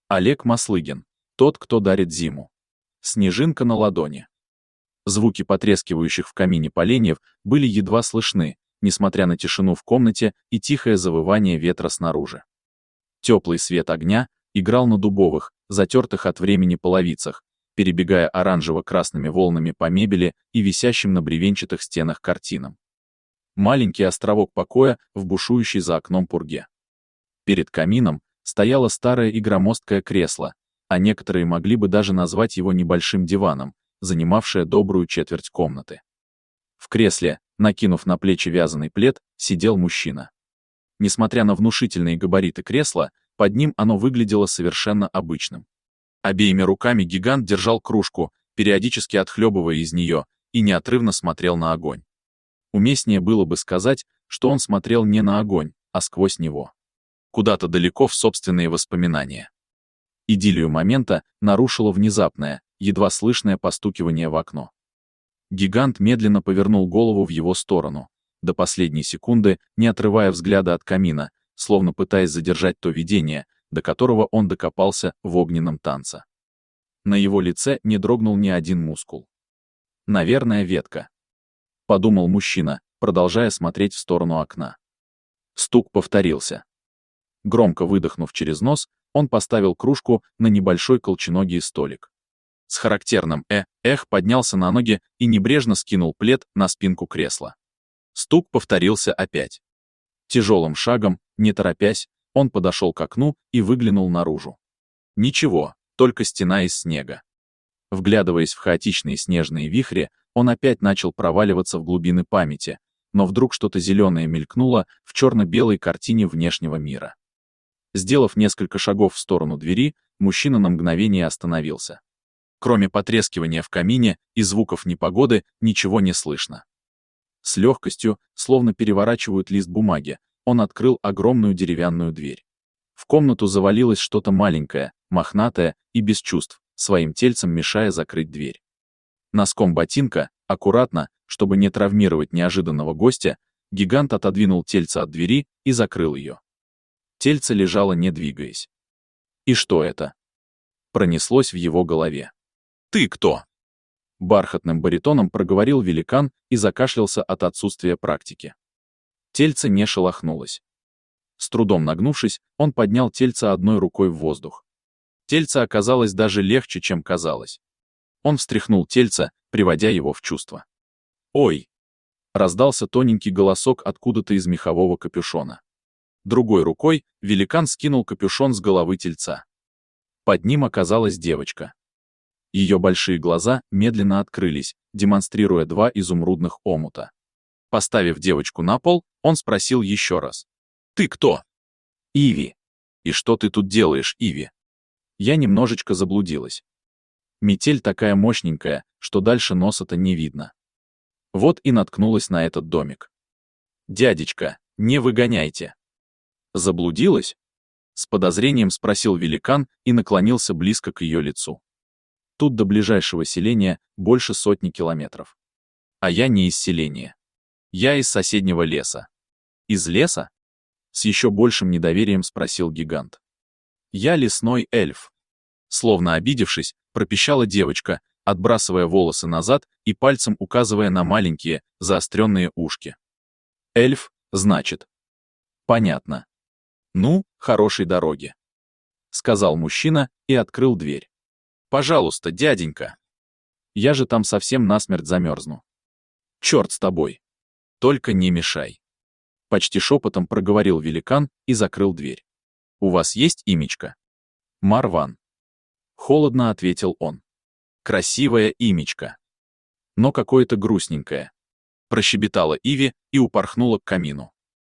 Олег Маслыгин. Тот, кто дарит зиму. Снежинка на ладони. Звуки потрескивающих в камине поленьев были едва слышны, несмотря на тишину в комнате и тихое завывание ветра снаружи. Теплый свет огня играл на дубовых, затертых от времени половицах, перебегая оранжево-красными волнами по мебели и висящим на бревенчатых стенах картинам. Маленький островок покоя в бушующей за окном пурге. Перед камином стояло старое и громоздкое кресло, а некоторые могли бы даже назвать его небольшим диваном, занимавшее добрую четверть комнаты. В кресле, накинув на плечи вязаный плед, сидел мужчина. Несмотря на внушительные габариты кресла, под ним оно выглядело совершенно обычным. Обеими руками гигант держал кружку, периодически отхлебывая из нее, и неотрывно смотрел на огонь. Уместнее было бы сказать, что он смотрел не на огонь, а сквозь него. Куда-то далеко в собственные воспоминания. Идиллию момента нарушило внезапное, едва слышное постукивание в окно. Гигант медленно повернул голову в его сторону, до последней секунды не отрывая взгляда от камина, словно пытаясь задержать то видение, до которого он докопался в огненном танце. На его лице не дрогнул ни один мускул. «Наверное, ветка», — подумал мужчина, продолжая смотреть в сторону окна. Стук повторился. Громко выдохнув через нос, он поставил кружку на небольшой колченогий столик. С характерным «эх» поднялся на ноги и небрежно скинул плед на спинку кресла. Стук повторился опять. Тяжелым шагом, не торопясь, он подошел к окну и выглянул наружу. Ничего, только стена из снега. Вглядываясь в хаотичные снежные вихри, он опять начал проваливаться в глубины памяти, но вдруг что-то зеленое мелькнуло в черно-белой картине внешнего мира. Сделав несколько шагов в сторону двери, мужчина на мгновение остановился. Кроме потрескивания в камине и звуков непогоды, ничего не слышно. С легкостью, словно переворачивают лист бумаги, он открыл огромную деревянную дверь. В комнату завалилось что-то маленькое, мохнатое и без чувств, своим тельцем мешая закрыть дверь. Носком ботинка, аккуратно, чтобы не травмировать неожиданного гостя, гигант отодвинул тельце от двери и закрыл ее. Тельце лежало, не двигаясь. И что это? Пронеслось в его голове. «Ты кто?» Бархатным баритоном проговорил великан и закашлялся от отсутствия практики. Тельце не шелохнулось. С трудом нагнувшись, он поднял тельце одной рукой в воздух. Тельце оказалось даже легче, чем казалось. Он встряхнул тельце, приводя его в чувство. «Ой!» — раздался тоненький голосок откуда-то из мехового капюшона. Другой рукой великан скинул капюшон с головы тельца. Под ним оказалась девочка. Ее большие глаза медленно открылись, демонстрируя два изумрудных омута. Поставив девочку на пол, он спросил еще раз. «Ты кто?» «Иви». «И что ты тут делаешь, Иви?» Я немножечко заблудилась. Метель такая мощненькая, что дальше носа-то не видно. Вот и наткнулась на этот домик. «Дядечка, не выгоняйте». «Заблудилась?» С подозрением спросил великан и наклонился близко к ее лицу. Тут до ближайшего селения больше 100 километров. А я не из селения. Я из соседнего леса. Из леса? С еще большим недоверием спросил гигант. Я лесной эльф. Словно обидевшись, пропищала девочка, отбрасывая волосы назад и пальцем указывая на маленькие, заостренные ушки. Эльф, значит. Понятно. Ну, хорошей дороги. Сказал мужчина и открыл дверь. Пожалуйста, дяденька. Я же там совсем насмерть замерзну. Черт с тобой. Только не мешай. Почти шепотом проговорил великан и закрыл дверь. У вас есть имечко? Марван. Холодно ответил он. Красивое имечко. Но какое-то грустненькое. Прощебетала Иви и упорхнула к камину.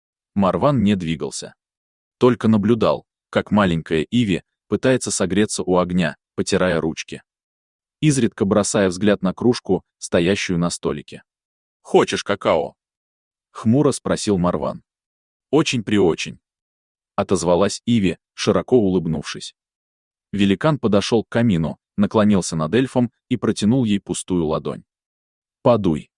Марван не двигался. Только наблюдал, как маленькая Иви пытается согреться у огня, потирая ручки. Изредка бросая взгляд на кружку, стоящую на столике. «Хочешь какао?» — хмуро спросил Марван. «Очень-преочень», — отозвалась Иви, широко улыбнувшись. Великан подошел к камину, наклонился над эльфом и протянул ей пустую ладонь. «Подуй».